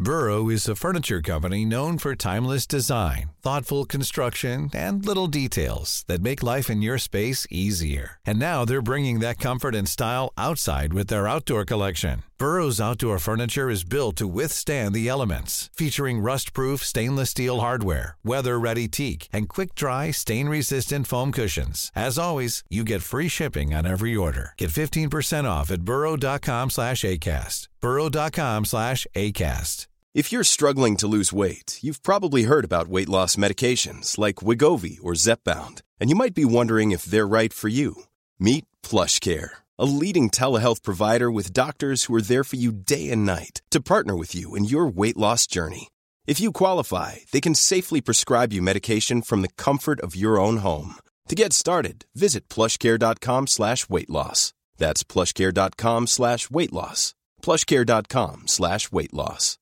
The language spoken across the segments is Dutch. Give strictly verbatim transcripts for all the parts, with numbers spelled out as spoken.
Burrow is a furniture company known for timeless design, thoughtful construction, and little details that make life in your space easier. And now they're bringing that comfort and style outside with their outdoor collection. Burrow's outdoor furniture is built to withstand the elements, featuring rust-proof stainless steel hardware, weather-ready teak, and quick-dry, stain-resistant foam cushions. As always, you get free shipping on every order. Get fifteen percent off at burrow.com slash ACAST. burrow.com slash ACAST. If you're struggling to lose weight, you've probably heard about weight loss medications like Wegovy or Zepbound, and you might be wondering if they're right for you. Meet PlushCare, a leading telehealth provider with doctors who are there for you day and night to partner with you in your weight loss journey. If you qualify, they can safely prescribe you medication from the comfort of your own home. To get started, visit plushcare.com slash weight loss. That's plushcare.com slash weight loss. plushcare.com slash weight loss.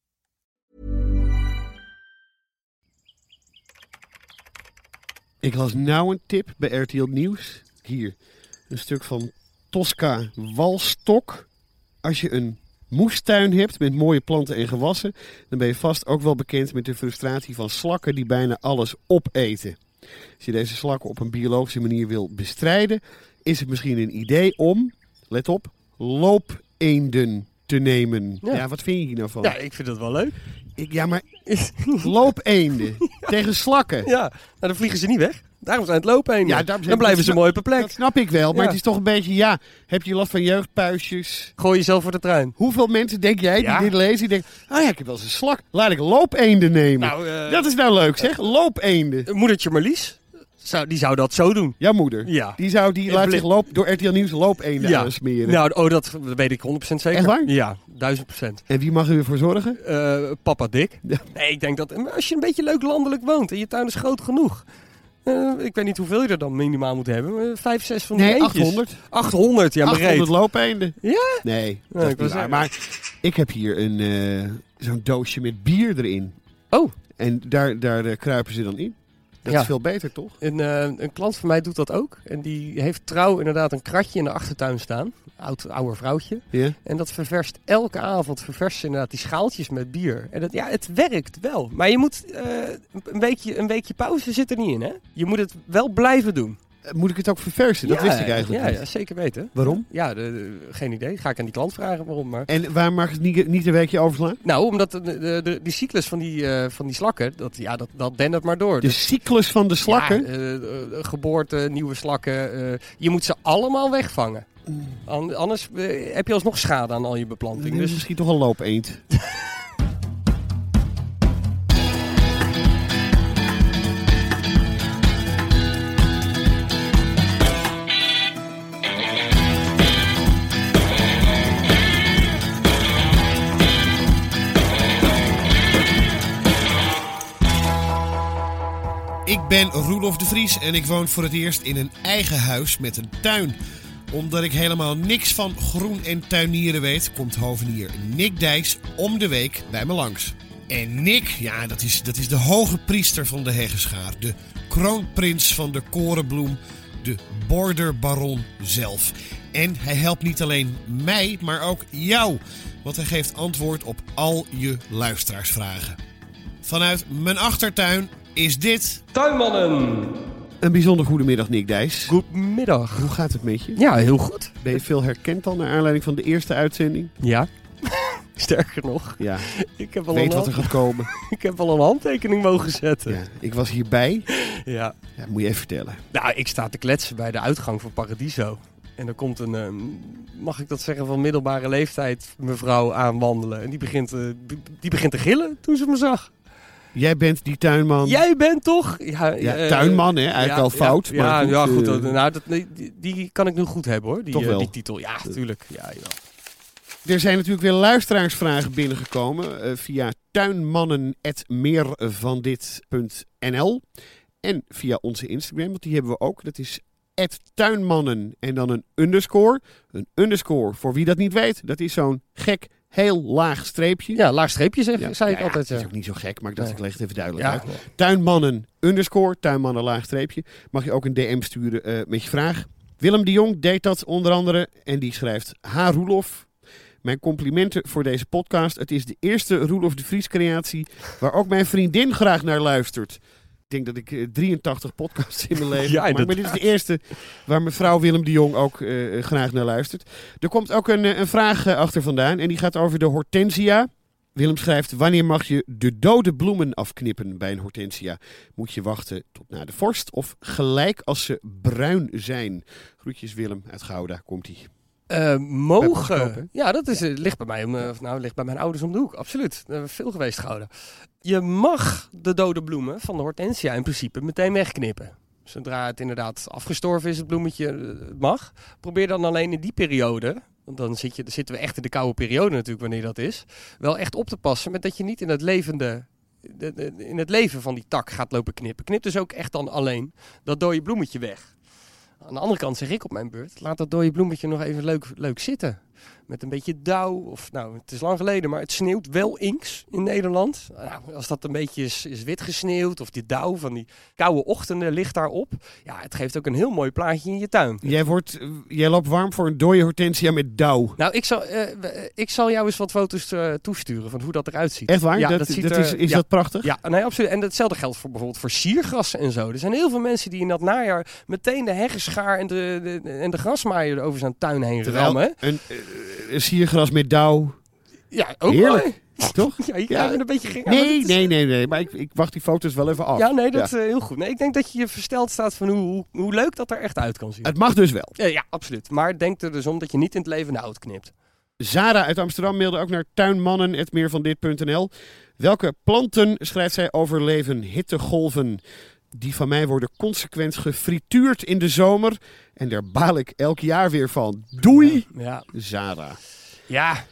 Ik las nou een tip bij R T L Nieuws. Hier, een stuk van Tosca Walstok. Als je een moestuin hebt met mooie planten en gewassen, dan ben je vast ook wel bekend met de frustratie van slakken die bijna alles opeten. Als je deze slakken op een biologische manier wil bestrijden, is het misschien een idee om, let op, loopeenden te nemen. Ja, ja wat vind je hier nou van? Ja, ik vind dat wel leuk. Ik, ja, maar loopeenden tegen slakken. Ja, nou dan vliegen ze niet weg. Daarom zijn het loopeenden. Ja, dan blijven dat, ze dat, mooi op een plek. Dat snap ik wel, maar ja. het is toch een beetje, ja, heb je last van jeugdpuisjes? Gooi jezelf voor de trein. Hoeveel mensen denk jij die ja. dit lezen, die denken, ah ja, ik heb wel eens een slak, laat ik loopeenden nemen. Nou, uh, dat is nou leuk zeg, loopeenden. Moedertje Marlies, zou, die zou dat zo doen. Jouw moeder? Ja. Die zou, die laat blik... zich loop, door R T L Nieuws loopeenden ja. aansmeren. Nou, oh, dat weet ik honderd procent zeker. Echt waar? Ja, duizend procent. En wie mag er ervoor zorgen? Uh, papa Dick. Ja. Nee, ik denk dat als je een beetje leuk landelijk woont en je tuin is groot genoeg. Uh, ik weet niet hoeveel je er dan minimaal moet hebben. Uh, vijf, zes van die nee, eentjes. achthonderd. achthonderd, ja, maar achthonderd loopeenden. Ja? Nee, dat nee, is niet maar ik heb hier een, uh, zo'n doosje met bier erin. Oh. En daar, daar uh, kruipen ze dan in. Dat ja. is veel beter, toch? Een, uh, een klant van mij doet dat ook. En die heeft trouw inderdaad een kratje in de achtertuin staan. Oud, ouder vrouwtje. Yeah. En dat ververst elke avond ververst ze inderdaad die schaaltjes met bier. En dat, ja, het werkt wel. Maar je moet uh, een, weekje, een weekje pauze zit er niet in, hè? Je moet het wel blijven doen. Moet ik het ook verversen? Dat ja, wist ik eigenlijk ja, niet. Ja, zeker weten. Waarom? Ja, de, de, geen idee. Ga ik aan die klant vragen waarom. Maar... En waar mag het niet, niet een weekje overslaan? Nou, omdat de, de, de, die cyclus van die, uh, van die slakken, dat, ja, dat, dat dendert maar door. De dus, cyclus van de slakken? Ja, uh, uh, geboorte, nieuwe slakken. Uh, je moet ze allemaal wegvangen. Mm. An, anders uh, heb je alsnog schade aan al je beplanting. Dus... Misschien toch een loopeend. Ik ben Roelof de Vries en ik woon voor het eerst in een eigen huis met een tuin. Omdat ik helemaal niks van groen en tuinieren weet, komt hovenier Nick Dijs om de week bij me langs. En Nick, ja, dat is, dat is de hoge priester van de Heggenschaar, de kroonprins van de korenbloem, de borderbaron zelf. En hij helpt niet alleen mij, maar ook jou, want hij geeft antwoord op al je luisteraarsvragen. Vanuit mijn achtertuin is dit... Tuinmannen! Een bijzonder goedemiddag, Nick Dijs. Goedemiddag. Hoe gaat het met je? Ja, heel goed. Ben je veel herkend dan naar aanleiding van de eerste uitzending? Ja. Sterker nog. Ja. Ik heb al Weet een wat er gaat komen. Ik heb al een handtekening mogen zetten. Ja, ik was hierbij. Ja. Ja, moet je even vertellen. Nou, ik sta te kletsen bij de uitgang van Paradiso. En er komt een, uh, mag ik dat zeggen, van middelbare leeftijd mevrouw aanwandelen. En die begint, uh, die begint te gillen toen ze me zag. Jij bent die tuinman. Jij bent toch? Ja, ja uh, tuinman, hè? Eigenlijk al ja, fout. Ja, maar ja, goed, ja, goed. Uh, nou, dat, die, die kan ik nu goed hebben, hoor. Die, toch wel. Uh, die titel. Ja, natuurlijk. Ja, ja. Er zijn natuurlijk weer luisteraarsvragen binnengekomen uh, via tuinmannen at meervandit punt n l en via onze Instagram, want die hebben we ook. Dat is at tuinmannen en dan een underscore. Een underscore, voor wie dat niet weet, dat is zo'n gek heel laag streepje. Ja, laag streepje zeg, ja, zei ja, ik altijd. Dat is ook niet zo gek, maar ik dacht nee. ik leg het even duidelijk ja. uit. Tuinmannen underscore, tuinmannen laag streepje. Mag je ook een D M sturen uh, met je vraag. Willem de Jong deed dat onder andere en die schrijft: Ha Roelof, Mijn complimenten voor deze podcast. Het is de eerste Roelof de Vries creatie waar ook mijn vriendin graag naar luistert. Ik denk dat ik uh, drieëntachtig podcasts in mijn leven Ja, heb, maar, maar dit is de eerste waar mevrouw Willem de Jong ook uh, graag naar luistert. Er komt ook een, een vraag uh, achter vandaan en die gaat over de hortensia. Willem schrijft, wanneer mag je de dode bloemen afknippen bij een hortensia? Moet je wachten tot na de vorst of gelijk als ze bruin zijn? Groetjes Willem uit Gouda, komt-ie. Uh, mogen. Ja, dat is, uh, ligt bij mij, uh, of nou, ligt bij mijn ouders om de hoek. Absoluut. Uh, veel geweest Gouda. Je mag de dode bloemen van de hortensia in principe meteen wegknippen. Zodra het inderdaad afgestorven is, het bloemetje, uh, mag. Probeer dan alleen in die periode, want dan zit je, dan zitten we echt in de koude periode natuurlijk wanneer dat is, wel echt op te passen met dat je niet in het levende, de, de, in het leven van die tak gaat lopen knippen. Knip dus ook echt dan alleen dat dode bloemetje weg. Aan de andere kant zeg ik op mijn beurt, laat dat dode bloemetje nog even leuk, leuk zitten. Met een beetje dauw, of nou, het is lang geleden, maar het sneeuwt wel inks in Nederland. Nou, als dat een beetje is, is wit gesneeuwd, of die dauw van die koude ochtenden ligt daarop. Ja, het geeft ook een heel mooi plaatje in je tuin. Jij, wordt, jij loopt warm voor een dode hortensia met dauw. Nou, ik zal, uh, ik zal jou eens wat foto's uh, toesturen van hoe dat eruit ziet. Echt waar? Ja, dat, dat, ziet dat er, is is ja, dat prachtig? Ja, nee, absoluut. En hetzelfde geldt voor bijvoorbeeld voor siergrassen en zo. Er zijn heel veel mensen die in dat najaar meteen de heggenschaar en de, de, en de grasmaaier over zijn tuin heen rammen. Een, uh, een siergras met dauw. Ja, ook heerlijk. Mooi. Toch? Ja, je krijgt ja. een beetje ging. Nee, is... nee, nee, nee. Maar ik, ik wacht die foto's wel even af. Ja, nee, dat is ja. uh, heel goed. Nee, ik denk dat je je versteld staat van hoe, hoe, hoe leuk dat er echt uit kan zien. Het mag dus wel. Ja, ja, absoluut. Maar denk er dus om dat je niet in het levende hout knipt. Zara uit Amsterdam mailde ook naar tuinmannen at meervandit punt n l. Welke planten, schrijft zij, overleven hittegolven? Die van mij worden consequent gefrituurd in de zomer. En daar baal ik elk jaar weer van. Doei, ja, ja. Zara. Ja,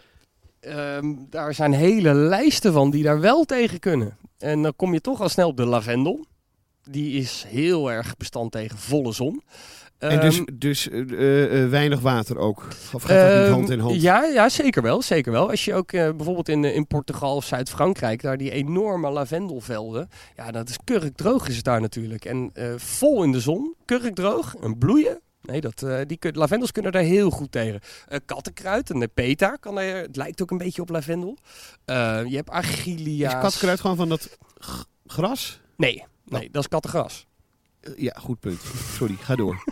um, daar zijn hele lijsten van die daar wel tegen kunnen. En dan kom je toch al snel op de lavendel. Die is heel erg bestand tegen volle zon. En dus, um, dus uh, uh, weinig water ook? Of gaat dat uh, niet hand in hand? Ja, ja, zeker wel. Zeker wel. Als je ook uh, bijvoorbeeld in, in Portugal of Zuid-Frankrijk, daar die enorme lavendelvelden. Ja, dat is kurkdroog is het daar natuurlijk. En uh, vol in de zon, kurkdroog en bloeien. Nee, dat, uh, die kun, lavendels kunnen daar heel goed tegen. Uh, kattenkruid en nepeta, kan er, het lijkt ook een beetje op lavendel. Uh, je hebt Achillea's. Is kattenkruid gewoon van dat g- gras? Nee, nee, dat is kattegras. Uh, ja, goed punt. Sorry, ga door.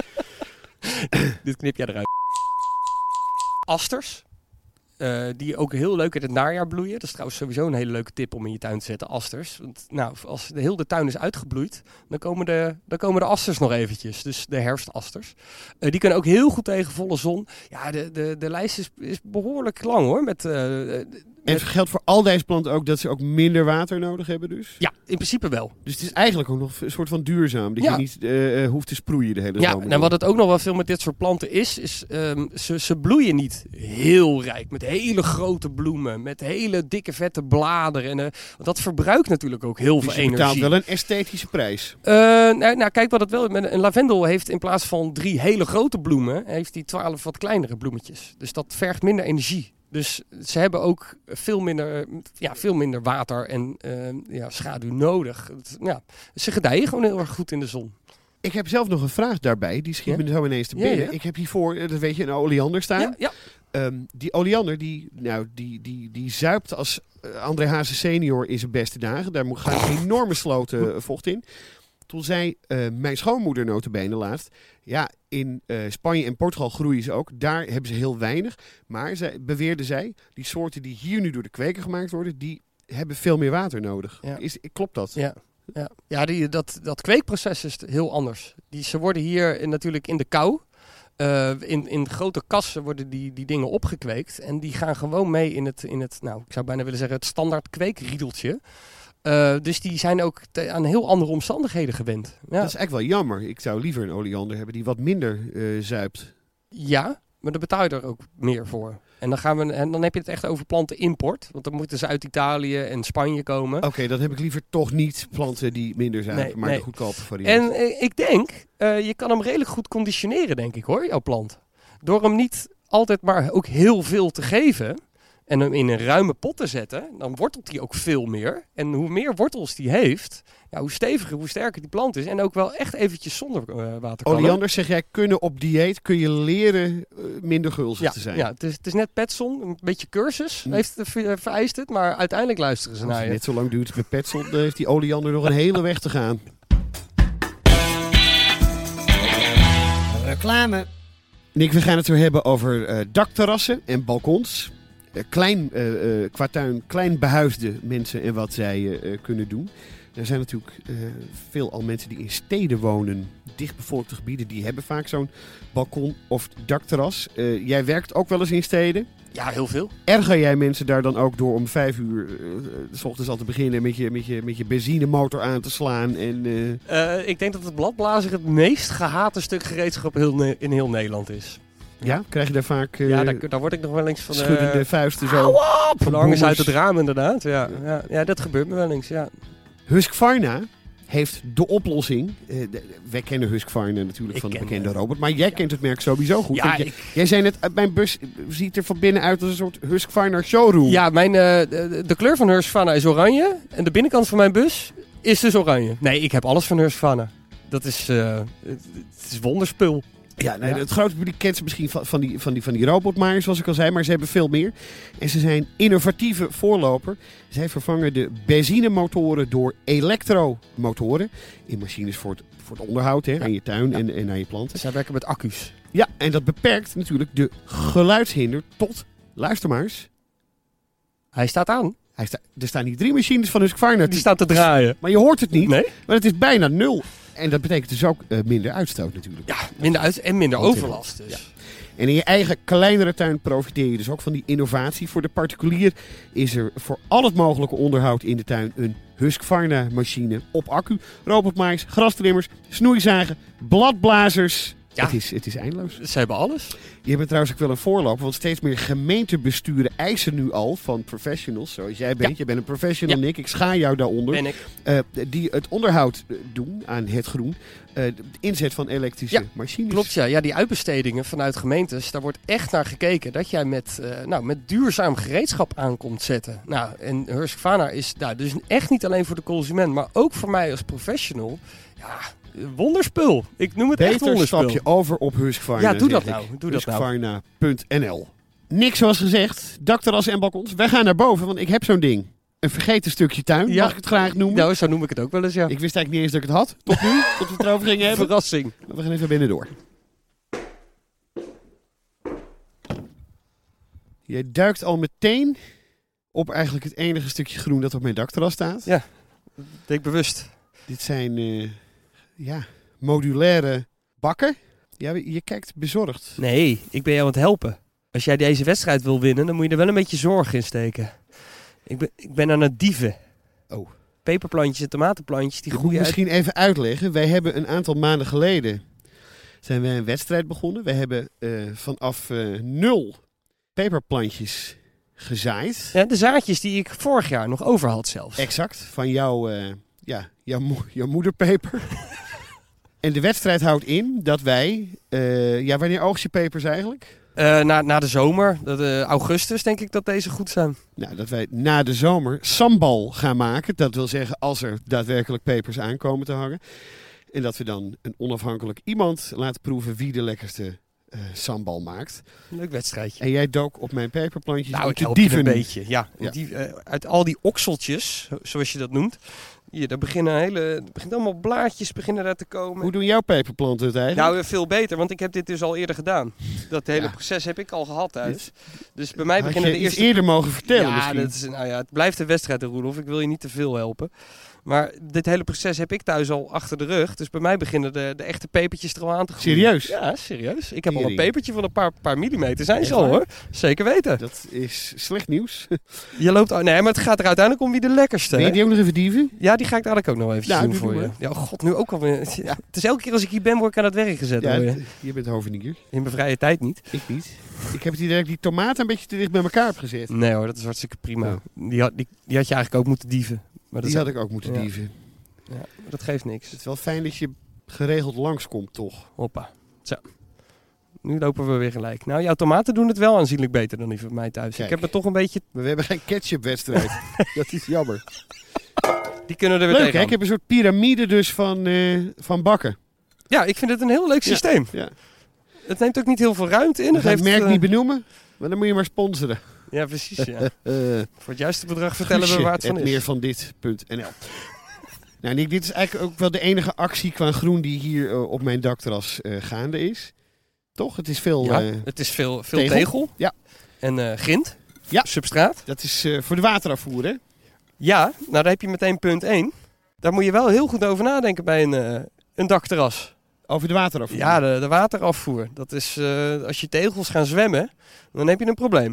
Dit knip jij eruit. Asters. Uh, die ook heel leuk in het najaar bloeien. Dat is trouwens sowieso een hele leuke tip om in je tuin te zetten. Asters. Want nou, als de hele tuin is uitgebloeid, dan komen de, dan komen de asters nog eventjes. Dus de herfstasters. Uh, die kunnen ook heel goed tegen volle zon. Ja, de, de, de lijst is, is behoorlijk lang hoor. Met, uh, met... En het geldt voor al deze planten ook dat ze ook minder water nodig hebben dus? Ja, in principe wel. Dus het is eigenlijk ook nog een soort van duurzaam. Dat ja. je niet uh, hoeft te sproeien de hele ja, zomer. Ja, en wat het ook nog wel veel met dit soort planten is, is um, ze, ze bloeien niet heel rijk. Met hele grote bloemen, met hele dikke vette bladeren. En, uh, want dat verbruikt natuurlijk ook heel dus veel je energie. betaalt wel een esthetische prijs. Uh, nou, nou, kijk wat het wel is. Een lavendel heeft in plaats van drie hele grote bloemen, heeft die twaalf wat kleinere bloemetjes. Dus dat vergt minder energie. Dus ze hebben ook veel minder, ja, veel minder water en uh, ja, schaduw nodig. Ja, ze gedijen gewoon heel erg goed in de zon. Ik heb zelf nog een vraag daarbij. Die schiet ja? me zo ineens te binnen. Ja, ja. Ik heb hiervoor, dat weet je, een oleander staan. Ja, ja. Um, die oleander, die, nou, die, die, die zuipt als uh, André Hazes senior in zijn beste dagen. Daar gaan enorme sloten uh, vocht in. Toen zei uh, mijn schoonmoeder nota bene laatst, ja, in uh, Spanje en Portugal groeien ze ook. Daar hebben ze heel weinig. Maar zij, beweerde zij, die soorten die hier nu door de kweker gemaakt worden, die hebben veel meer water nodig. Ja. Is, klopt dat? Ja, ja. ja die, dat, dat kweekproces is heel anders. Die, ze worden hier in, natuurlijk in de kou. Uh, in, in grote kassen worden die, die dingen opgekweekt. En die gaan gewoon mee in het, in het, nou, ik zou bijna willen zeggen, het standaard kweekriedeltje. Uh, dus die zijn ook te, aan heel andere omstandigheden gewend. Ja. Dat is eigenlijk wel jammer. Ik zou liever een oleander hebben die wat minder uh, zuipt. Ja, maar daar betaal je er ook meer voor. En dan, gaan we, en dan heb je het echt over plantenimport. Want dan moeten ze uit Italië en Spanje komen. Oké, okay, dan heb ik liever toch niet planten die minder zuipen, nee, maar nee. de goedkope variant. En uh, ik denk, uh, je kan hem redelijk goed conditioneren, denk ik hoor, jouw plant. Door hem niet altijd maar ook heel veel te geven. en hem in een ruime pot te zetten, dan wortelt hij ook veel meer. En hoe meer wortels die heeft, ja, hoe steviger, hoe sterker die plant is. En ook wel echt eventjes zonder uh, water kan. Oleander, zeg jij, kunnen op dieet, kun je leren uh, minder gulzig ja, te zijn. Ja, het is, het is net Petson, een beetje cursus hm. heeft het, vereist het, maar uiteindelijk luisteren ze Als naar het je. net zo lang duurt met Petson, dan heeft die oleander nog een hele weg te gaan. Reclame. Nick, we gaan het weer hebben over uh, dakterrassen en balkons. Uh, klein, uh, uh, qua tuin, klein behuisde mensen en wat zij uh, kunnen doen. Er zijn natuurlijk uh, veel al mensen die in steden wonen, dichtbevolkte gebieden, die hebben vaak zo'n balkon of dakterras. Uh, jij werkt ook wel eens in steden. Ja, heel veel. Erger jij mensen daar dan ook door om vijf uur uh, s ochtends al te beginnen met je, met je, met je benzinemotor aan te slaan? En, uh... Uh, ik denk dat het bladblazer het meest gehate stuk gereedschap heel ne- in heel Nederland is. Ja, krijg je daar vaak uh, ja, daar, daar word ik nog wel eens van... schuddende uh, vuisten zo. Hou op! Van hangen ze uit het raam inderdaad. Ja, ja. Ja, ja, dat gebeurt me wel eens, ja. Husqvarna heeft de oplossing. Uh, de, wij kennen Husqvarna natuurlijk ik van de ken, bekende uh, robot. Maar jij ja. kent het merk sowieso goed. Ja, jij, ik... jij zei net, uit mijn bus ziet er van binnen uit als een soort Husqvarna showroom. Ja, mijn, uh, de, de kleur van Husqvarna is oranje. En de binnenkant van mijn bus is dus oranje. Nee, ik heb alles van Husqvarna. Dat is, uh, het, het is wonderspul. Ja, nee, ja. het grote publiek kent ze misschien van, van, die, van, die, van die robotmaaiers, zoals ik al zei, maar ze hebben veel meer. En ze zijn innovatieve voorloper. Zij vervangen de benzinemotoren door elektromotoren in machines voor het, voor het onderhoud, hè, ja. aan je tuin ja. en, en aan je planten. Zij werken met accu's. Ja, en dat beperkt natuurlijk de geluidshinder tot, luister maar eens. Hij staat aan. Hij sta, er staan hier drie machines van Husqvarna. Die staan te draaien. Maar je hoort het niet, nee? maar het is bijna nul. En dat betekent dus ook uh, minder uitstoot natuurlijk. Ja, minder uit en minder overlast dus. Ja. En in je eigen kleinere tuin profiteer je dus ook van die innovatie. Voor de particulier is er voor al het mogelijke onderhoud in de tuin een Husqvarna machine op accu. Robotmaais, grastrimmers, snoeizagen, bladblazers. Ja. Het, is, het is eindeloos. Ze hebben alles. Je bent trouwens ook wel een voorloper, want steeds meer gemeentebesturen eisen nu al van professionals, zoals jij bent. Ja. Je bent een professional, ja. Nick. Ik schaar jou daaronder. Ben ik. Uh, die het onderhoud doen aan het groen. Uh, de inzet van elektrische ja, machines. Klopt, ja. Ja, die uitbestedingen vanuit gemeentes, daar wordt echt naar gekeken dat jij met, uh, nou, met duurzaam gereedschap aan komt zetten. Nou, en Husqvarna is nou, dus echt niet alleen voor de consument, maar ook voor mij als professional. Ja, wonderspul. Ik noem het Beter echt wonderspul. stap je over op Husqvarna. Ja, doe dat nou. Doe Husqvarna punt n l. Niks zoals gezegd. Dakterrassen en balkons. Wij gaan naar boven, want ik heb zo'n ding. Een vergeten stukje tuin, ja. mag ik het graag noemen. Nou, zo noem ik het ook wel eens, ja. Ik wist eigenlijk niet eens dat ik het had, tot nu, tot we het erover gingen hebben. Verrassing. Maar we gaan even binnen door. Jij duikt al meteen op eigenlijk het enige stukje groen dat op mijn dakterras staat. Ja, dat deed ik bewust. Dit zijn uh, ja, modulaire bakken. Ja, je kijkt bezorgd. Nee, ik ben jou aan het helpen. Als jij deze wedstrijd wil winnen, dan moet je er wel een beetje zorg in steken. Ik ben, ik ben aan het dieven. Oh. Peperplantjes en tomatenplantjes, die ik groeien moet misschien uit... even uitleggen. Wij hebben een aantal maanden geleden zijn wij een wedstrijd begonnen. We hebben uh, vanaf uh, nul peperplantjes gezaaid. Ja, de zaadjes die ik vorig jaar nog over had zelfs. Exact, van jouw, uh, ja, jouw, mo- jouw moederpeper. En de wedstrijd houdt in dat wij... Uh, ja, wanneer oogst je pepers eigenlijk? Uh, na, na de zomer, dat, uh, augustus denk ik dat deze goed zijn. Nou, dat wij na de zomer sambal gaan maken. Dat wil zeggen als er daadwerkelijk pepers aankomen te hangen. En dat we dan een onafhankelijk iemand laten proeven wie de lekkerste uh, sambal maakt. Leuk wedstrijdje. En jij dook op mijn peperplantjes nou, om ik te help dieven. Je een beetje, ja. ja. Die, uh, uit al die okseltjes, zoals je dat noemt. Hier, daar beginnen hele, er begint allemaal blaadjes beginnen daar te komen. Hoe doen jouw peperplanten het eigenlijk? Nou, veel beter, want ik heb dit dus al eerder gedaan. Dat hele ja. proces heb ik al gehad thuis. Dus bij mij Had beginnen je de eerste... iets eerder mogen vertellen ja, misschien? Dat is, nou ja, het blijft een wedstrijd, Roelof. Ik wil je niet te veel helpen. Maar dit hele proces heb ik thuis al achter de rug. Dus bij mij beginnen de, de echte pepertjes er al aan te groeien. Serieus? Ja, serieus. Ik heb Hering. al een pepertje van een paar, paar millimeter. Zijn ze Echt al, waar? hoor. Zeker weten. Dat is slecht nieuws. Je loopt... Nee, maar het gaat er uiteindelijk om wie de lekkerste. Wil je die ook nog even dieven? Ja, die ga ik dadelijk ook nog eventjes nou, doen voor je. Maar. Ja, god, nu ook alweer. Ja, het is elke keer als ik hier ben, word ik aan het werk gezet. Ja, je. je bent hovenier. In mijn vrije tijd niet. Ik niet. Ik heb het idee dat ik die tomaten een beetje te dicht bij elkaar heb gezet. Nee hoor, dat is hartstikke prima. Ja. Die, had, die, die had je eigenlijk ook moeten dieven. Maar dat die is... had ik ook moeten ja. dieven. Ja, dat geeft niks. Het is wel fijn dat je geregeld langskomt, toch? Hoppa. Zo. nu lopen we weer gelijk. Nou, jouw tomaten doen het wel aanzienlijk beter dan die van mij thuis. Kijk, ik heb er toch een beetje... We hebben geen ketchupwedstrijd. Dat is jammer. Die kunnen er weer Leuk, tegen. hè? Ik heb een soort piramide dus van, uh, van bakken. Ja, ik vind het een heel leuk systeem. Ja, ja. Het neemt ook niet heel veel ruimte in. We Het gaan het heeft, merk uh... niet benoemen, maar dan moet je maar sponsoren. Ja, precies. Ja. uh, Voor het juiste bedrag vertellen Guusje, we waar het van is. meer van dit punt n l. Nou, Nick, dit is eigenlijk ook wel de enige actie qua groen die hier uh, op mijn dakterras uh, gaande is. Toch? Het is veel Ja, uh, het is veel, veel tegel. tegel. Ja. En uh, grind. Ja. Substraat. Dat is uh, voor de waterafvoer, hè? Ja, nou daar heb je meteen punt één. Daar moet je wel heel goed over nadenken bij een, uh, een dakterras. Over de waterafvoer? Ja, de, de waterafvoer. Dat is, uh, als je tegels gaan zwemmen, dan heb je een probleem.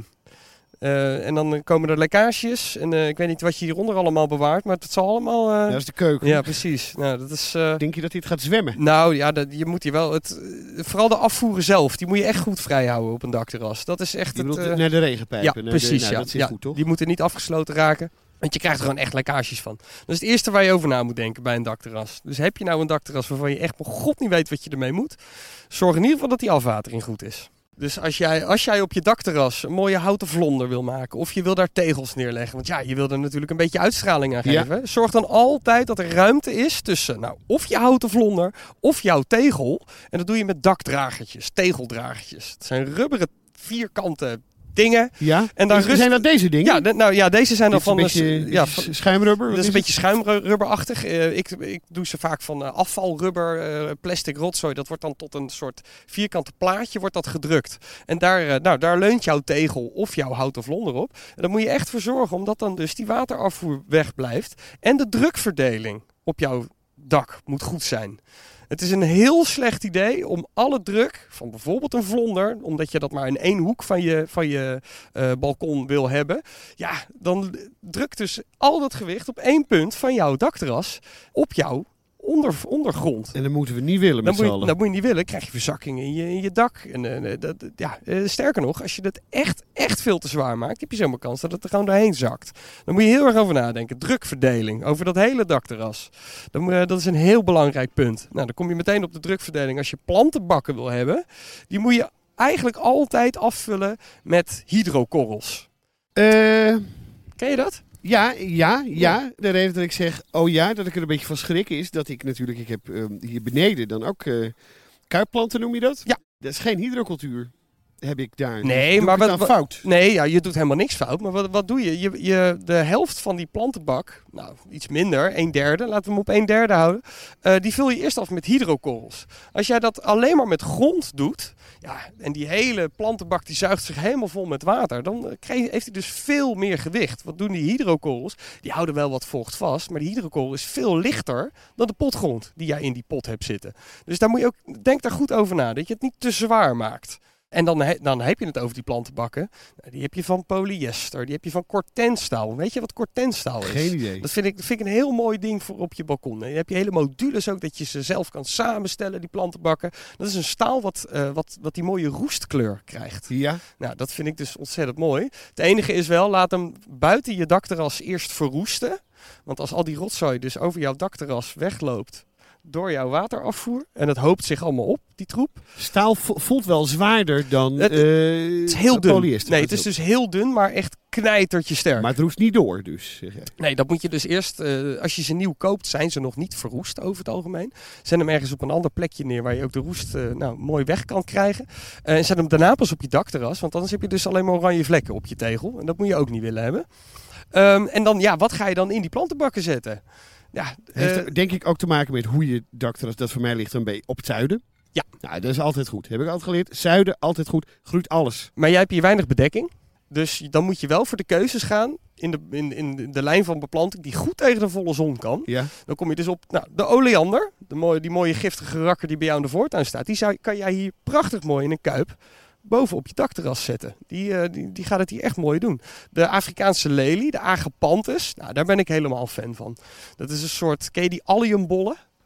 Uh, en dan komen er lekkages. En uh, ik weet niet wat je hieronder allemaal bewaart, maar het zal allemaal... Uh... Ja, dat is de keuken. Ja, precies. Nou, dat is, uh... Denk je dat dit gaat zwemmen? Nou ja, dat, je moet hier wel... Het, uh, vooral de afvoeren zelf, die moet je echt goed vrij houden op een dakterras. Dat is echt je het... bedoelt Uh... naar de regenpijpen? Ja, precies. De, nou, ja. dat zit ja, goed, toch? Die moeten niet afgesloten raken. Want je krijgt er gewoon echt lekkages van. Dat is het eerste waar je over na moet denken bij een dakterras. Dus heb je nou een dakterras waarvan je echt bij god niet weet wat je ermee moet, zorg in ieder geval dat die afwatering goed is. Dus als jij, als jij op je dakterras een mooie houten vlonder wil maken, of je wil daar tegels neerleggen, want ja, je wil er natuurlijk een beetje uitstraling aan geven. Ja. Zorg dan altijd dat er ruimte is tussen, nou, of je houten vlonder, of jouw tegel. En dat doe je met dakdragertjes, tegeldragertjes. Het zijn rubberen vierkante dingen. Ja, en dan rust... rust... zijn dat deze dingen? Ja, de, nou ja, deze zijn dan van... Een beetje, ja, van schuimrubber? Dat is een beetje schuimrubberachtig. Uh, ik, ik doe ze vaak van uh, afvalrubber, uh, plastic rotzooi. Dat wordt dan tot een soort vierkante plaatje wordt dat gedrukt. En daar, uh, nou, daar leunt jouw tegel of jouw houten vlonder op. En daar moet je echt voor zorgen, omdat dan dus die waterafvoer wegblijft. En de drukverdeling op jouw dak moet goed zijn. Het is een heel slecht idee om alle druk van bijvoorbeeld een vlonder, omdat je dat maar in één hoek van je, van je uh, balkon wil hebben. Ja, dan drukt dus al dat gewicht op één punt van jouw dakterras op jouw onder, ondergrond. En dat moeten we niet willen met z'n allen. Dat moet je niet willen. Krijg je verzakkingen in je, in je dak. En, uh, dat, ja, uh, sterker nog, als je dat echt, echt veel te zwaar maakt, heb je zomaar kans dat het er gewoon doorheen zakt. Dan moet je heel erg over nadenken. Drukverdeling over dat hele dakterras. Dan, uh, dat is een heel belangrijk punt. Nou, dan kom je meteen op de drukverdeling. Als je plantenbakken wil hebben, die moet je eigenlijk altijd afvullen met hydrokorrels. Uh... Ken je dat? Ja, ja, ja. De reden dat ik zeg, oh ja, dat ik er een beetje van schrik is, dat ik natuurlijk, ik heb um, hier beneden dan ook uh, kuipplanten, noem je dat? Ja. Dat is geen hydrocultuur, heb ik daar. Nee, doe maar ik wat, wat fout? Nee, ja, je doet helemaal niks fout. Maar wat, wat doe je? je? Je de helft van die plantenbak, nou iets minder, een derde, laten we hem op een derde houden, uh, die vul je eerst af met hydrokorrels. Als jij dat alleen maar met grond doet, ja, en die hele plantenbak die zuigt zich helemaal vol met water, dan krijg, heeft hij dus veel meer gewicht. Wat doen die hydrokorrels? Die houden wel wat vocht vast, maar die hydrokorrel is veel lichter dan de potgrond die jij in die pot hebt zitten. Dus daar moet je ook, denk daar goed over na, dat je het niet te zwaar maakt. En dan, he, dan heb je het over die plantenbakken. Die heb je van polyester, die heb je van cortenstaal. Weet je wat cortenstaal is? Geen idee. Dat vind ik, dat vind ik een heel mooi ding voor op je balkon. En dan heb je hele modules ook, dat je ze zelf kan samenstellen, die plantenbakken. Dat is een staal wat, uh, wat, wat die mooie roestkleur krijgt. Ja. Nou, dat vind ik dus ontzettend mooi. Het enige is wel, laat hem buiten je dakterras eerst verroesten. Want als al die rotzooi dus over jouw dakterras wegloopt door jouw waterafvoer, en het hoopt zich allemaal op, die troep. Staal voelt wel zwaarder dan het, uh, het is heel dun. polyester. Nee, het is dus heel dun, maar echt knijtertje sterk. Maar het roest niet door, dus. Zeg jij. Nee, dat moet je dus eerst, uh, als je ze nieuw koopt, zijn ze nog niet verroest over het algemeen. Zet hem ergens op een ander plekje neer waar je ook de roest uh, nou, mooi weg kan krijgen. Uh, en zet hem daarna pas op je dakterras, want anders heb je dus alleen maar oranje vlekken op je tegel. En dat moet je ook niet willen hebben. Um, en dan, ja, wat ga je dan in die plantenbakken zetten? Ja, heeft uh, er, denk ik ook te maken met hoe je dakterras, dat voor mij ligt een beetje op het zuiden. Ja. Nou, dat is altijd goed. Heb ik altijd geleerd. Zuiden, altijd goed. Groeit alles. Maar jij hebt hier weinig bedekking. Dus dan moet je wel voor de keuzes gaan in de, in, in de lijn van beplanting die goed tegen de volle zon kan. Ja. Dan kom je dus op nou, de oleander. De mooie, die mooie giftige rakker die bij jou in de voortuin staat. Die zou, kan jij hier prachtig mooi in een kuip boven op je dakterras zetten. Die, uh, die, die gaat het hier echt mooi doen. De Afrikaanse lelie, de Agapanthus, nou, daar ben ik helemaal fan van. Dat is een soort, ken je die alliumbollen?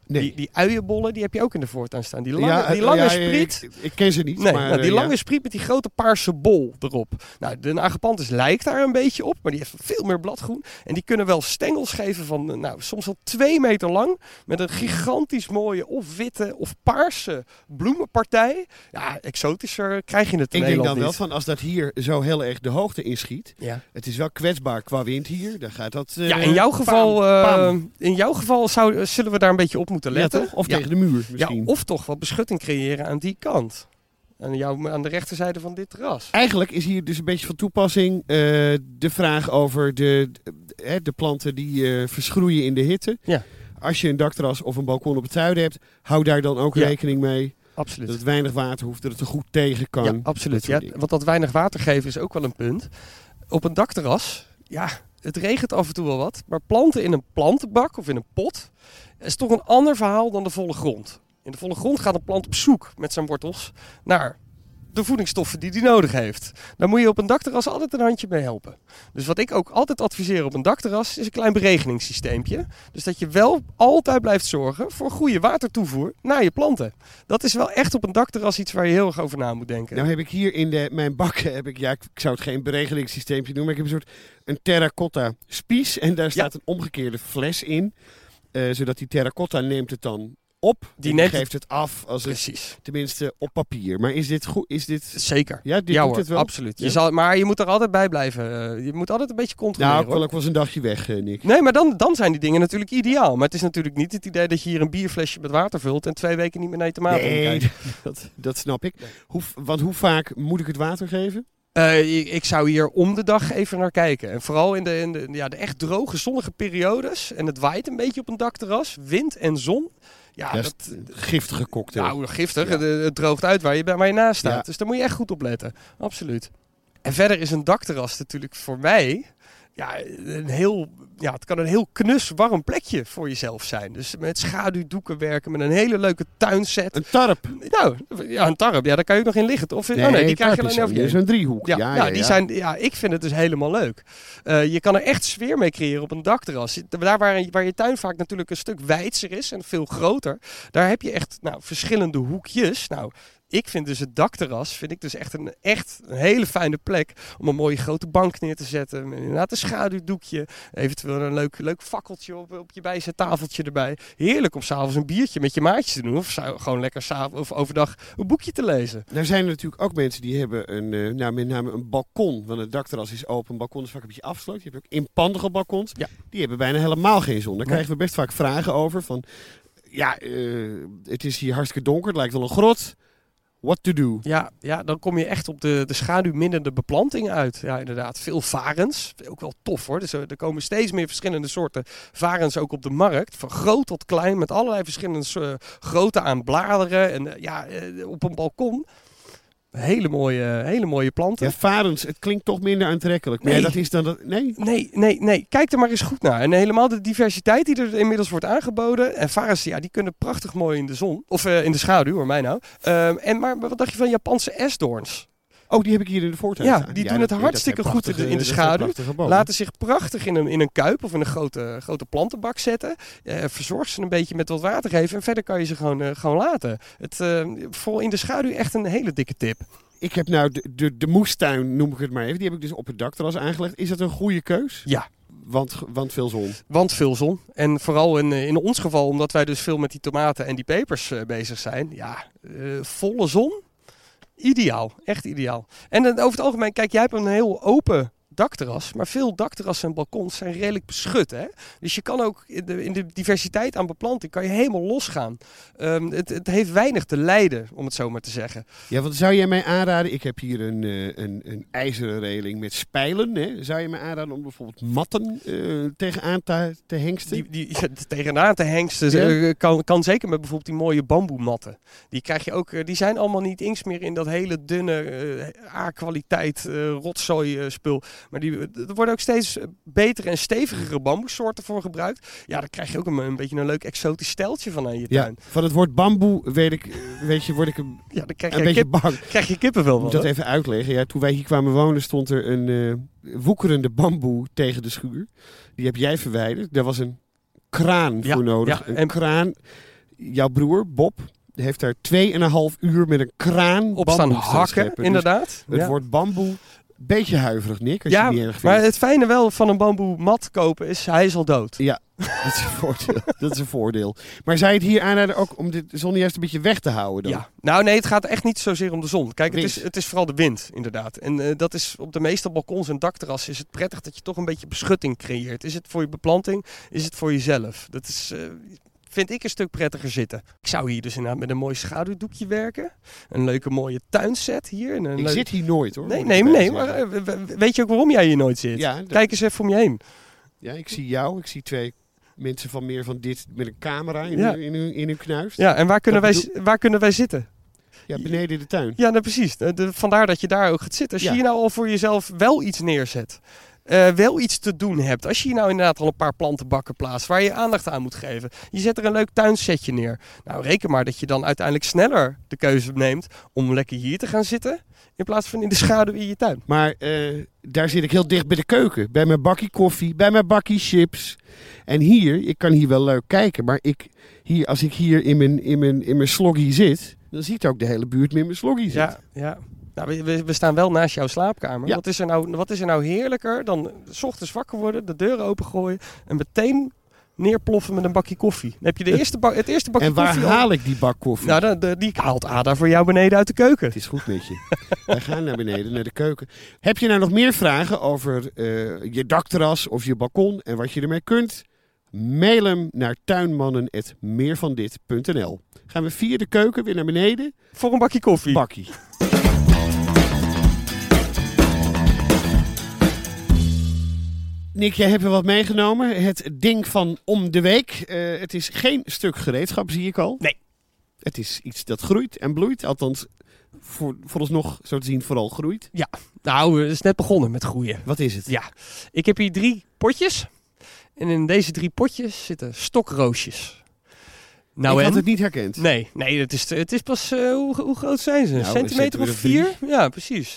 Nee. Die, die uienbollen, die heb je ook in de voortuin staan. Die lange, ja, die lange ja, spriet. Ik, ik ken ze niet. Nee, maar, nou, die uh, lange ja. spriet met die grote paarse bol erop. Nou, de Agapanthus lijkt daar een beetje op, maar die heeft veel meer bladgroen. En die kunnen wel stengels geven van nou, soms wel twee meter lang. Met een gigantisch mooie of witte of paarse bloemenpartij. Ja, exotischer krijg je het in Ik denk Nederland dan wel niet. van als dat hier zo heel erg de hoogte inschiet. Ja. Het is wel kwetsbaar qua wind hier. Dan gaat dat... Uh, Ja, in jouw geval, pam, uh, pam. in jouw geval zou, zullen we daar een beetje op moeten letten. Ja, toch? Of ja. tegen de muur Ja, misschien. of toch wat beschutting creëren aan die kant. Aan, jou, aan de rechterzijde van dit terras. Eigenlijk is hier dus een beetje van toepassing uh, de vraag over de, de, de planten die uh, verschroeien in de hitte. Ja. Als je een dakterras of een balkon op het zuiden hebt, hou daar dan ook Ja. rekening mee. Absoluut. Dat het weinig water hoeft, dat het er goed tegen kan. Ja, absoluut. Dat soort Ja, dingen. want dat weinig water geven is ook wel een punt. Op een dakterras, ja, het regent af en toe wel wat. Maar planten in een plantenbak of in een pot is toch een ander verhaal dan de volle grond. In de volle grond gaat een plant op zoek met zijn wortels naar de voedingsstoffen die die nodig heeft. Daar moet je op een dakterras altijd een handje mee helpen. Dus wat ik ook altijd adviseer op een dakterras is een klein beregeningssysteempje. Dus dat je wel altijd blijft zorgen voor goede watertoevoer naar je planten. Dat is wel echt op een dakterras iets waar je heel erg over na moet denken. Nou heb ik hier in de, mijn bakken, heb ik, ja, ik zou het geen beregelingssysteempje noemen, maar ik heb een soort een terracotta spies en daar staat Ja. een omgekeerde fles in. Uh, zodat die terracotta neemt het dan op. Die Die neemt geeft het af als het, Precies. tenminste op papier. Maar is dit goed? Is dit... Zeker. Ja, dit ja doet hoor, het wel? absoluut. Je Ja? zal, maar je moet er altijd bij blijven. Uh, je moet altijd een beetje controleren. Nou, ik wil hoor. ook wel eens een dagje weg, uh, Nick. Nee, maar dan, dan zijn die dingen natuurlijk ideaal. Maar het is natuurlijk niet het idee dat je hier een bierflesje met water vult en twee weken niet meer naar je tomaten Nee, kijkt. dat, dat snap ik. Hoe, want hoe vaak moet ik het water geven? Uh, ik, ik zou hier om de dag even naar kijken. En vooral in de, in de, ja, de echt droge, zonnige periodes. En het waait een beetje op een dakterras. Wind en zon. Ja, Ja, dat, giftige cocktail. nou, giftig. Ja. Het, het droogt uit waar je, waar je naast staat. Ja. Dus daar moet je echt goed op letten. Absoluut. En verder is een dakterras natuurlijk voor mij... Ja, een heel, ja, het kan een heel knus warm plekje voor jezelf zijn. Dus met schaduwdoeken werken, met een hele leuke tuinset. Een tarp. Nou, ja, een tarp, ja, daar kan je ook nog in liggen. Of, Nee, oh nee, die krijg je tarp is alleen over zo- je is een driehoek. Ja, Ja, ja, ja, die ja. Zijn, ja, ik vind het dus helemaal leuk. Uh, je kan er echt sfeer mee creëren op een dakterras. Daar waar, waar je tuin vaak natuurlijk een stuk wijdser is en veel groter. Daar heb je echt nou, verschillende hoekjes. Nou, ik vind dus het dakterras vind ik dus echt een, echt een hele fijne plek om een mooie grote bank neer te zetten. Met inderdaad een schaduwdoekje. Eventueel een leuk, leuk fakkeltje op, op je bijzettafeltje erbij. Heerlijk om s'avonds een biertje met je maatjes te doen. Of zou gewoon lekker 's avonds of overdag een boekje te lezen. Nou zijn er natuurlijk ook mensen die hebben een, uh, nou, met name een balkon. Want het dakterras is open, een balkon is vaak een beetje afgesloten. Je hebt ook inpandige balkons. Ja. Die hebben bijna helemaal geen zon. Daar Nee. krijgen we best vaak vragen over. Van, ja, uh, het is hier hartstikke donker. Het lijkt wel een grot. What to do? Ja, ja, dan kom je echt op de, de schaduwminnende beplanting uit. Ja, inderdaad. Veel varens. Ook wel tof hoor. Dus er, er komen steeds meer verschillende soorten varens ook op de markt. Van groot tot klein. Met allerlei verschillende uh, grootte aan bladeren. En uh, ja, uh, op een balkon. Hele mooie, hele mooie planten. Ja, varens, het klinkt toch minder aantrekkelijk. Maar Nee. ja, dat is dan dat. Nee? Nee, nee, nee. Kijk er maar eens goed naar. En helemaal de diversiteit die er inmiddels wordt aangeboden. En varens, ja, die kunnen prachtig mooi in de zon. Of uh, in de schaduw, hoor mij nou. Um, en maar wat dacht je van Japanse esdoorns? Oh, die heb ik hier in de voortuin Ja, staan. die doen dat- het dat hartstikke zijn goed in de- in de prachtige- dat zijn schaduw. prachtige bomen. Laten zich prachtig in een, in een kuip of in een grote, grote plantenbak zetten. Uh, verzorg ze een beetje met wat water geven. En verder kan je ze gewoon, uh, gewoon laten. Het, uh, voor in de schaduw echt een hele dikke tip. Ik heb nou de, de, de moestuin, noem ik het maar even. Die heb ik dus op het dakterras aangelegd. Is dat een goede keus? Ja. Want, want veel zon. Want veel zon. En vooral in, in ons geval, omdat wij dus veel met die tomaten en die pepers uh, bezig zijn. Ja, uh, volle zon. Ideaal. Echt ideaal. En uh, over het algemeen, kijk, jij hebt een heel open dakterras. Maar veel dakterrassen en balkons zijn redelijk beschut. Hè? Dus je kan ook in de, in de diversiteit aan beplanting kan je helemaal losgaan. Um, het, het heeft weinig te lijden, om het zo maar te zeggen. Ja, wat zou jij mij aanraden? Ik heb hier een, uh, een, een ijzeren reling met spijlen. Hè? Zou je mij aanraden om bijvoorbeeld matten uh, tegenaan te, te hengsten? Die, die, ja, tegenaan te hengsten Ja. uh, kan, kan zeker met bijvoorbeeld die mooie bamboematten. Die krijg je ook. Uh, die zijn allemaal niet eens meer in dat hele dunne uh, A-kwaliteit uh, rotzooi uh, spul. Maar die, er worden ook steeds betere en stevigere bamboesoorten voor gebruikt. Ja, daar krijg je ook een, een beetje een leuk exotisch steltje van aan je Ja, tuin. van het woord bamboe weet ik, weet je, word ik een, Ja, dan krijg een je, beetje kip, bang. krijg je kippenvel Ik moet van. dat even uitleggen. Ja, toen wij hier kwamen wonen stond er een uh, woekerende bamboe tegen de schuur. Die heb jij verwijderd. Daar was een kraan Ja, voor nodig. ja, een en- kraan. jouw broer, Bob, heeft daar twee en een half uur met een kraan op staan hakken, scheppen. Inderdaad. Dus het ja. wordt bamboe. Beetje huiverig, Nick, als ja, je niet erg vindt. Maar het fijne wel van een bamboe mat kopen is, hij is al dood. Ja, dat is een voordeel. dat is een voordeel. Maar zou je het hier aanraden ook om de zon juist een beetje weg te houden dan? Ja, nou nee, het gaat echt niet zozeer om de zon. Kijk, het Wind. is, het is vooral de wind, inderdaad. En uh, dat is op de meeste balkons en dakterrassen is het prettig dat je toch een beetje beschutting creëert. Is het voor je beplanting, is het voor jezelf? Dat is... Uh, vind ik een stuk prettiger zitten. Ik zou hier dus inderdaad met een mooi schaduwdoekje werken. Een leuke mooie tuinset hier. En een ik leuk... zit hier nooit hoor. Nee, nee, nee. Maar uh, weet je ook waarom jij hier nooit zit? Ja, dat... Kijk eens even om je heen. Ja, ik zie jou. Ik zie twee mensen van meer van dit met een camera in, ja. hun, in, hun, in hun knuist. Ja, en waar kunnen, wij, bedoel... waar kunnen wij zitten? Ja, beneden in de tuin. Ja, nou, precies. De, de, vandaar dat je daar ook gaat zitten. Als ja. je hier nou al voor jezelf wel iets neerzet. Uh, wel iets te doen hebt. Als je hier nou inderdaad al een paar plantenbakken plaatst waar je aandacht aan moet geven. Je zet er een leuk tuinsetje neer. Nou, reken maar dat je dan uiteindelijk sneller de keuze neemt om lekker hier te gaan zitten. In plaats van in de schaduw in je tuin. Maar uh, daar zit ik heel dicht bij de keuken. Bij mijn bakkie koffie, bij mijn bakkie chips. En hier, ik kan hier wel leuk kijken. Maar ik, hier, als ik hier in mijn, in mijn, in mijn sloggie zit, dan ziet ook de hele buurt met mijn sloggie zitten. Ja, ja. Nou, we, we staan wel naast jouw slaapkamer. Ja. Wat is er nou, wat is er nou heerlijker dan 's ochtends wakker worden, de deuren opengooien en meteen neerploffen met een bakje koffie. Dan heb je de eerste bak, het eerste bakje koffie. En waar koffie haal al... ik die bak koffie? Nou, de, de, die haalt Ada voor jou beneden uit de keuken. Het is goed met je. Wij gaan naar beneden, naar de keuken. Heb je nou nog meer vragen over uh, je dakterras of je balkon en wat je ermee kunt? Mail hem naar tuinmannen at meervandit punt n l. Gaan we via de keuken weer naar beneden. Voor een bakje koffie. Bakkie. Nick, jij hebt er wat meegenomen. Het ding van om de week. Uh, het is geen stuk gereedschap, zie ik al. Nee. Het is iets dat groeit en bloeit. Althans, voor, vooralsnog, zo te zien, vooral groeit. Ja, nou, het is net begonnen met groeien. Wat is het? Ja, ik heb hier drie potjes. En in deze drie potjes zitten stokroosjes. Nou, ik en? had het niet herkend. Nee, nee het, is, het is pas... Uh, hoe, hoe groot zijn ze? Een nou, centimeter of vier? Ja, precies.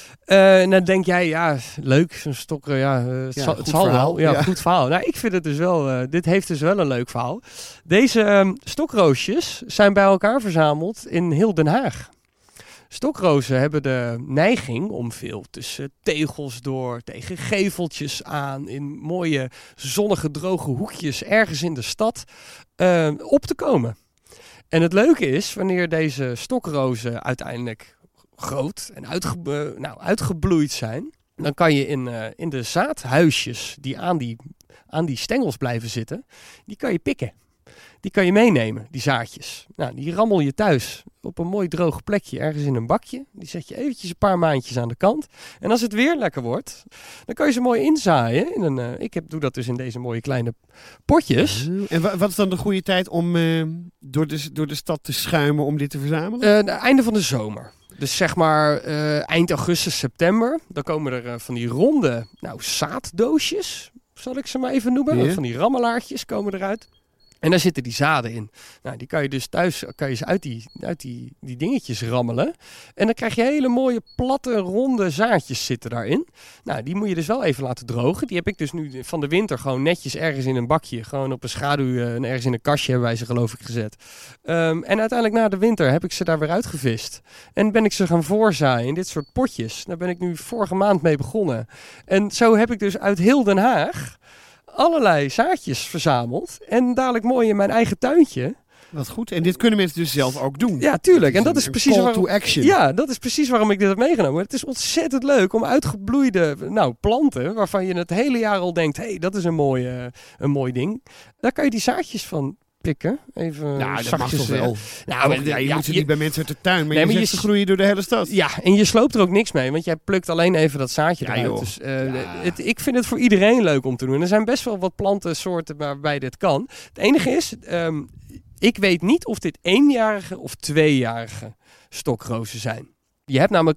Uh, en dan denk jij, ja, leuk, zo'n stok, uh, ja, uh, het ja, zal, het zal wel. Ja, ja, goed verhaal. Nou, ik vind het dus wel, uh, dit heeft dus wel een leuk verhaal. Deze um, stokroosjes zijn bij elkaar verzameld in heel Den Haag. Stokrozen hebben de neiging om veel tussen tegels door, tegen geveltjes aan, in mooie zonnige droge hoekjes ergens in de stad uh, op te komen. En het leuke is, wanneer deze stokrozen uiteindelijk groot en uitge, nou, uitgebloeid zijn, dan kan je in, uh, in de zaadhuisjes die aan, die aan die stengels blijven zitten, die kan je pikken. Die kan je meenemen, die zaadjes. Nou, die rammel je thuis op een mooi droog plekje, ergens in een bakje. Die zet je eventjes een paar maandjes aan de kant. En als het weer lekker wordt, dan kan je ze mooi inzaaien. In een, uh, ik heb, doe dat dus in deze mooie kleine potjes. En wa- wat is dan de goede tijd om uh, door, de, door de stad te schuimen om dit te verzamelen? Uh, het einde van de zomer. Dus zeg maar uh, eind augustus, september. Dan komen er uh, van die ronde nou, zaaddoosjes, zal ik ze maar even noemen. Ja. Van die rammelaartjes komen eruit. En daar zitten die zaden in. Nou, die kan je dus thuis kan je ze uit, die, uit die, die dingetjes rammelen. En dan krijg je hele mooie, platte, ronde zaadjes zitten daarin. Nou, die moet je dus wel even laten drogen. Die heb ik dus nu van de winter gewoon netjes ergens in een bakje. Gewoon op een schaduw en ergens in een kastje hebben wij ze geloof ik gezet. Um, en uiteindelijk na de winter heb ik ze daar weer uitgevist. En ben ik ze gaan voorzaaien in dit soort potjes. Daar ben ik nu vorige maand mee begonnen. En zo heb ik dus uit heel Den Haag allerlei zaadjes verzameld. En dadelijk mooi in mijn eigen tuintje. Wat goed. En dit kunnen mensen dus zelf ook doen. Ja, tuurlijk. En dat is precies call waarom, to action. Ja, dat is precies waarom ik dit heb meegenomen. Het is ontzettend leuk om uitgebloeide nou, planten, waarvan je het hele jaar al denkt, hé, hey, dat is een mooi, uh, een mooi ding. Daar kan je die zaadjes van pikken. Even nou, dat mag zachtjes, toch wel. Nou, maar, ja, je ja, moet ze niet bij mensen uit de tuin, maar nee, je maar zet je ze groeien door de hele stad. Ja, en je sloopt er ook niks mee, want jij plukt alleen even dat zaadje ja, eruit. Joh. Dus, uh, ja. het, ik vind het voor iedereen leuk om te doen. Er zijn best wel wat plantensoorten waarbij dit kan. Het enige is, um, ik weet niet of dit eenjarige of tweejarige stokrozen zijn. Je hebt namelijk ook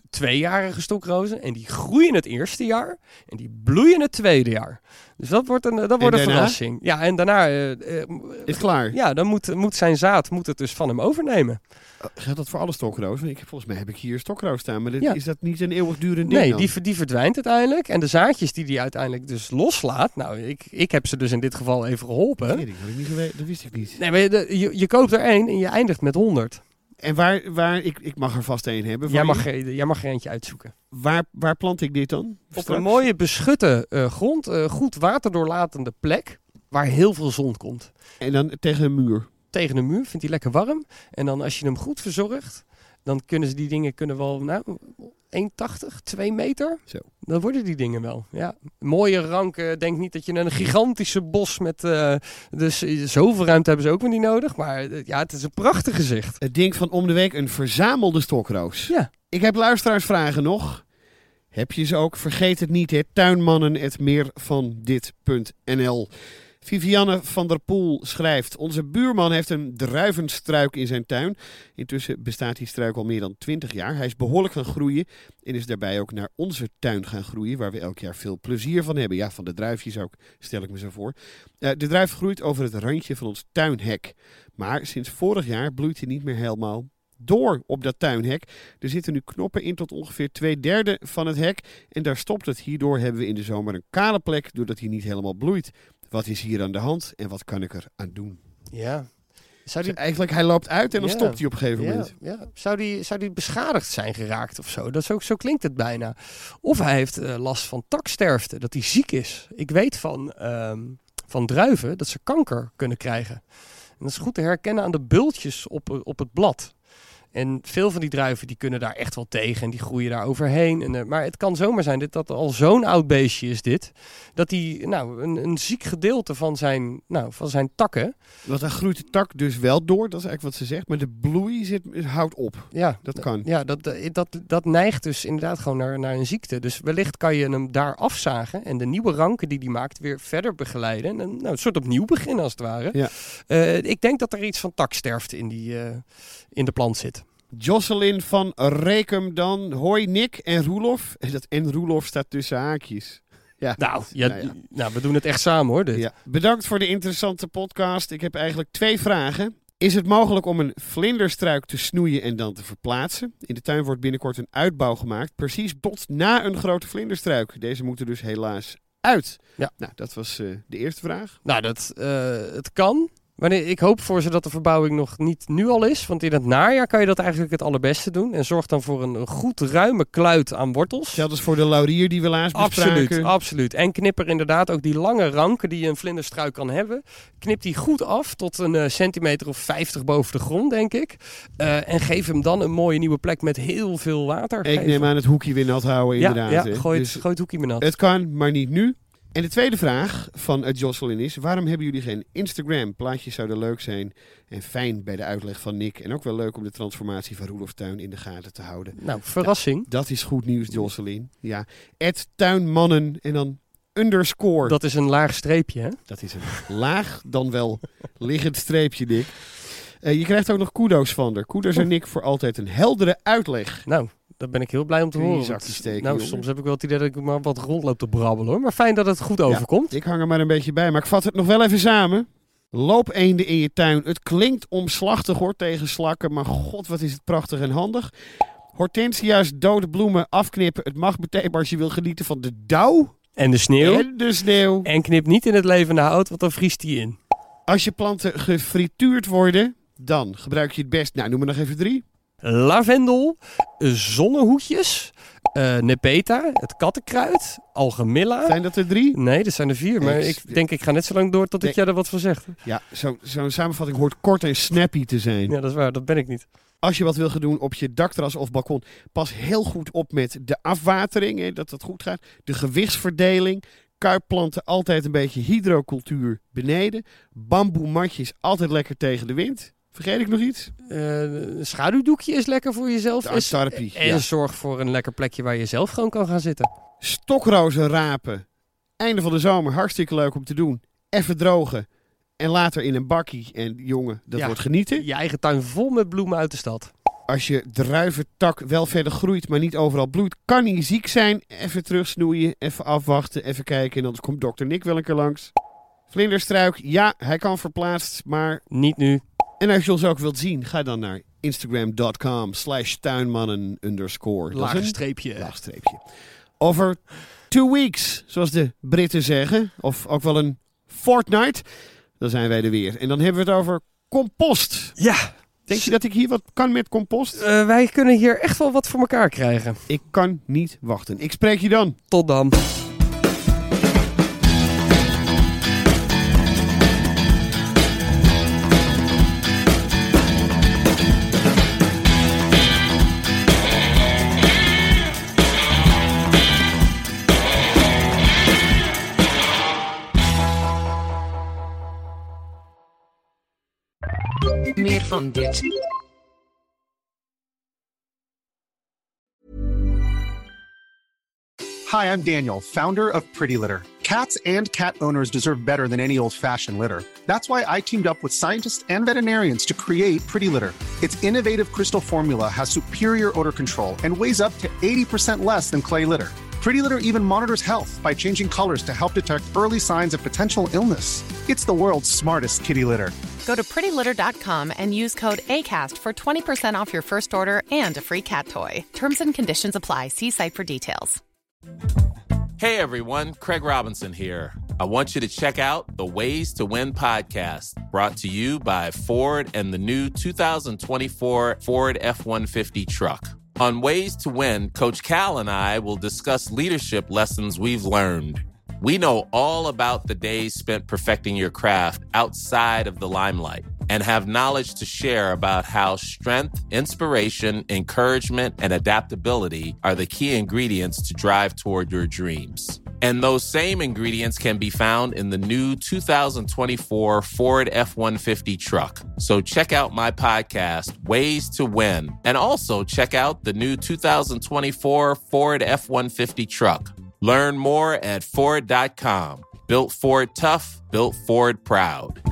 tweejarige stokrozen en die groeien het eerste jaar en die bloeien het tweede jaar. Dus dat wordt een, dat wordt een verrassing. Ja, en daarna uh, uh, is klaar. Ja, dan moet, moet zijn zaad moet het dus van hem overnemen. Geldt dat voor alle stokrozen? Ik, volgens mij heb ik hier stokroos staan, maar dit, ja. is dat niet een eeuwigdurend ding? Nee, dan? die, die verdwijnt uiteindelijk. En de zaadjes die hij uiteindelijk dus loslaat, nou, ik, ik heb ze dus in dit geval even geholpen. Nee, dat, had ik niet geweten, dat wist ik niet. Nee, maar je, je, je koopt er één en je eindigt met honderd. En waar, waar ik, ik mag er vast één hebben. Jij mag, er, jij mag er eentje uitzoeken. Waar, waar plant ik dit dan? Op Straks? Een mooie beschutte uh, grond, uh, goed waterdoorlatende plek, waar heel veel zon komt. En dan tegen een muur? Tegen een muur, vindt hij lekker warm. En dan als je hem goed verzorgt, dan kunnen ze die dingen kunnen wel, nou, één tachtig, twee meter. Zo. Dan worden die dingen wel. Ja. Mooie ranken. Denk niet dat je een gigantische bos met... Uh, dus zoveel ruimte hebben ze ook weer niet nodig. Maar uh, ja, het is een prachtig gezicht. Het ding van om de week een verzamelde stokroos. Ja. Ik heb luisteraarsvragen nog. Heb je ze ook? Vergeet het niet, hè. Tuinmannen, het meer van dit punt n l. Vivianne van der Poel schrijft: onze buurman heeft een druivenstruik in zijn tuin. Intussen bestaat die struik al meer dan twintig jaar. Hij is behoorlijk gaan groeien en is daarbij ook naar onze tuin gaan groeien, waar we elk jaar veel plezier van hebben. Ja, van de druifjes ook, stel ik me zo voor. Uh, de druif groeit over het randje van ons tuinhek. Maar sinds vorig jaar bloeit hij niet meer helemaal door op dat tuinhek. Er zitten nu knoppen in tot ongeveer twee derde van het hek. En daar stopt het. Hierdoor hebben we in de zomer een kale plek, doordat hij niet helemaal bloeit. Wat is hier aan de hand en wat kan ik er aan doen? Ja. Zou die... dus eigenlijk, hij loopt uit en dan ja. stopt hij op een gegeven ja. moment. Ja. Zou die, zou die beschadigd zijn geraakt of zo? Dat zo, zo klinkt het bijna. Of hij heeft uh, last van taksterfte, dat hij ziek is. Ik weet van, um, van druiven dat ze kanker kunnen krijgen. En dat is goed te herkennen aan de bultjes op, op het blad. En veel van die druiven die kunnen daar echt wel tegen en die groeien daar overheen. En, uh, maar het kan zomaar zijn dat dat al zo'n oud beestje is dit. Dat die nou, een, een ziek gedeelte van zijn, nou, van zijn takken. Want dan groeit de tak dus wel door, dat is eigenlijk wat ze zegt. Maar de bloei zit, houdt op. Ja, dat kan. Ja, dat, dat, dat neigt dus inderdaad gewoon naar, naar een ziekte. Dus wellicht kan je hem daar afzagen en de nieuwe ranken die hij maakt weer verder begeleiden. En nou, een soort opnieuw beginnen als het ware. Ja. Uh, ik denk dat er iets van taksterfte in, die, uh, in de plant zit. Jocelyn van Rekum dan. Hoi Nick en Roelof. En dat en Roelof staat tussen haakjes. Ja. Nou, ja, nou, ja. nou, we doen het echt samen hoor. Dit. Ja. Bedankt voor de interessante podcast. Ik heb eigenlijk twee vragen. Is het mogelijk om een vlinderstruik te snoeien en dan te verplaatsen? In de tuin wordt binnenkort een uitbouw gemaakt. Precies tot na een grote vlinderstruik. Deze moeten dus helaas uit. Ja. Nou, dat was uh, de eerste vraag. Nou, dat, uh, het kan. Wanneer, ik hoop voor ze dat de verbouwing nog niet nu al is. Want in het najaar kan je dat eigenlijk het allerbeste doen. En zorg dan voor een, een goed ruime kluit aan wortels. Zelfs als voor de laurier die we laatst bespraken. Absoluut, absoluut. En knip er inderdaad ook die lange ranken die een vlinderstruik kan hebben. Knip die goed af tot een uh, centimeter of vijftig boven de grond, denk ik. Uh, en geef hem dan een mooie nieuwe plek met heel veel water. Ik geef neem aan het hoekje weer nat houden, ja, inderdaad. Ja, hè? gooi het, dus gooi het hoekje weer nat. Het kan, maar niet nu. En de tweede vraag van uh, Jocelyn is: waarom hebben jullie geen Instagram? Plaatjes zouden leuk zijn en fijn bij de uitleg van Nick. En ook wel leuk om de transformatie van Roelof Tuin in de gaten te houden. Nou, verrassing. Ja, dat is goed nieuws, Jocelyn. Ja, at tuinmannen en dan underscore. Dat is een laag streepje, hè? Dat is een laag, dan wel liggend streepje, Nick. Uh, je krijgt ook nog kudo's van haar. Kudo's en Nick voor altijd een heldere uitleg. Nou, daar ben ik heel blij om te horen. Want, steken, nou, jongen. soms heb ik wel het idee dat ik maar wat rondloop te brabbelen, hoor. Maar fijn dat het goed overkomt. Ja, ik hang er maar een beetje bij, maar ik vat het nog wel even samen. Loopeenden in je tuin. Het klinkt omslachtig hoor, tegen slakken, maar god, wat is het prachtig en handig. Hortensia's, dode bloemen afknippen. Het mag meteen als je wil genieten van de dauw. En de sneeuw. En de sneeuw. En knip niet in het levende hout, want dan vriest die in. Als je planten gefrituurd worden, dan gebruik je het best, nou noem maar nog even drie. Lavendel, zonnehoedjes, uh, nepeta, het kattenkruid, algemilla. Zijn dat er drie? Nee, dat zijn er vier. Maar ik, ik denk ik ga net zo lang door tot ik jij er wat van zeg. Ja, zo, zo'n samenvatting hoort kort en snappy te zijn. Ja, dat is waar. Dat ben ik niet. Als je wat wil gaan doen op je dakterras of balkon, pas heel goed op met de afwatering, hè, dat dat goed gaat. De gewichtsverdeling. Kuipplanten altijd een beetje hydrocultuur beneden. Bamboematjes altijd lekker tegen de wind. Vergeet ik nog iets? Uh, een schaduwdoekje is lekker voor jezelf. De Astarpie, en ja. Zorg voor een lekker plekje waar je zelf gewoon kan gaan zitten. Stokrozen rapen. Einde van de zomer, hartstikke leuk om te doen. Even drogen. En later in een bakkie. En jongen, dat Ja, wordt genieten. Je eigen tuin vol met bloemen uit de stad. Als je druiventak wel verder groeit, maar niet overal bloeit, kan hij ziek zijn. Even terugsnoeien, even afwachten, even kijken. En dan komt dokter Nick wel een keer langs. Vlinderstruik, ja, hij kan verplaatst, maar... Niet nu. En als je ons ook wilt zien, ga dan naar instagram.com slash tuinmannen underscore. Laag streepje. Laag streepje. Over two weeks, zoals de Britten zeggen. Of ook wel een fortnight. Dan zijn wij er weer. En dan hebben we het over compost. Ja. Denk je dat ik hier wat kan met compost? Uh, wij kunnen hier echt wel wat voor elkaar krijgen. Ik kan niet wachten. Ik spreek je dan. Tot dan. Meer van dit. Hi, I'm Daniel, founder of Pretty Litter. Cats and cat owners deserve better than any old-fashioned litter. That's why I teamed up with scientists and veterinarians to create Pretty Litter. Its innovative crystal formula has superior odor control and weighs up to eighty percent less than clay litter. Pretty Litter even monitors health by changing colors to help detect early signs of potential illness. It's the world's smartest kitty litter. Go to pretty litter dot com and use code ACAST for twenty percent off your first order and a free cat toy. Terms and conditions apply. See site for details. Hey everyone, Craig Robinson here. I want you to check out the Ways to Win podcast, brought to you by Ford and the new two thousand twenty-four Ford F one fifty truck. On Ways to Win, Coach Cal and I will discuss leadership lessons we've learned. We know all about the days spent perfecting your craft outside of the limelight and have knowledge to share about how strength, inspiration, encouragement, and adaptability are the key ingredients to drive toward your dreams. And those same ingredients can be found in the new two thousand twenty-four Ford F one fifty truck. So check out my podcast, Ways to Win, and also check out the new two thousand twenty-four Ford F one fifty truck. Learn more at Ford dot com. Built Ford tough, built Ford proud.